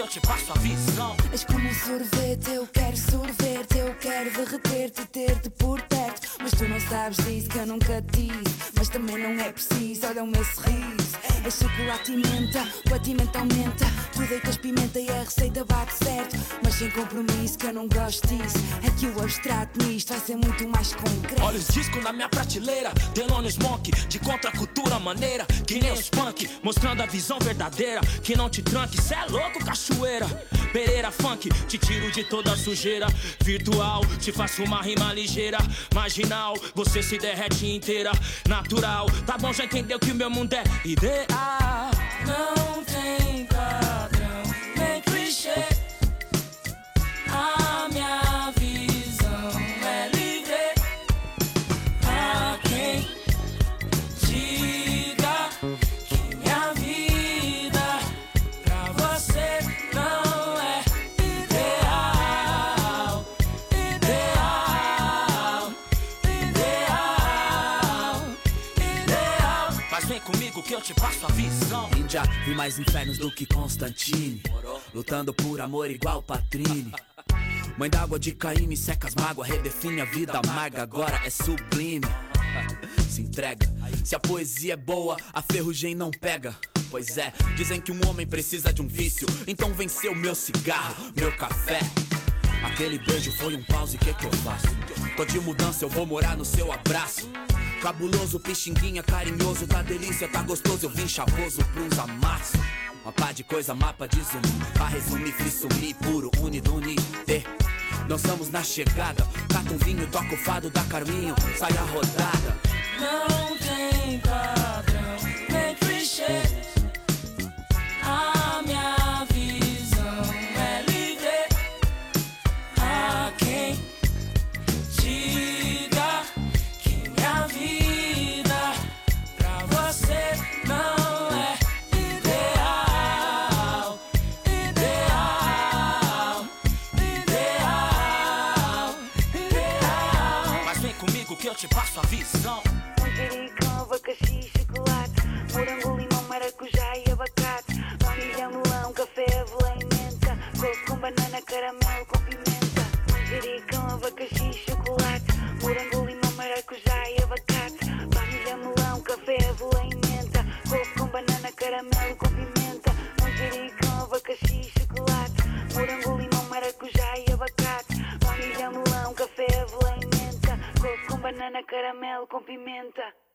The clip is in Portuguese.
te passo a visão. És como um sorvete, eu quero sorver-te, eu quero derreter-te e ter-te por perto. Mas tu não sabes disso que eu nunca disse, mas também não é preciso, olha o meu sorriso. É chocolate e menta, o batimento aumenta. Tu deitas pimenta e a receita bate certo, mas sem compromisso que eu não gosto disso. É que o abstrato nisto vai ser muito mais concreto. Olha os discos na minha prateleira, Thelonious Monk, de contracultura maneira, que nem os punk, mostrando a visão verdadeira. Que não te tranque, cê é louco, cachoeira. Pereira Funk, te tiro de toda a sujeira. Virtual, te faço uma rima ligeira. Marginal, você se derrete inteira. Natural, tá bom, já entendeu que o meu mundo é ideal. Não tem padrão, nem clichê. A minha visão é livre. A quem diga que minha vida pra você não é ideal. Ideal, ideal, ideal. Mas vem comigo que eu te passo a visão. Já vi mais infernos do que Constantine, lutando por amor igual Patrine. Mãe d'água de Caíme seca as mágoas, redefine a vida amarga, agora é sublime. Se entrega, se a poesia é boa, a ferrugem não pega. Pois é, dizem que um homem precisa de um vício, então venceu meu cigarro, meu café. Aquele beijo foi um pause, que eu faço? Tô de mudança, eu vou morar no seu abraço. Cabuloso, pixinguinha, carinhoso, tá delícia, tá gostoso. Eu vim chavoso pra uns amassos. Uma pá de coisa, mapa de zoom. Pra resumir, free sumir, puro, unido, unite. Dançamos na chegada, cata um vinho, toca o fado da Carminho, sai a rodada. Não tem padrão, nem clichê. A minha visão é livre. A quem diga que minha vida pra você não é ideal. Ideal, ideal, ideal. Mas vem comigo que eu te passo a visão. Manjericão, abacaxi, chocolate, morango, limão, maracujá e abacate. Baunilha, melão, café, avelã e menta, coco com banana, caramelo com pimenta. Manjericão, abacaxi, chocolate, morango, limão, maracujá e abacate. Baunilha, melão, café, avelã e menta, coco com banana, caramelo com pimenta. Manjericão, abacaxi, chocolate, morango, limão, maracujá e abacate. Baunilha, melão, café, avelã e menta, coco com banana, caramelo com pimenta.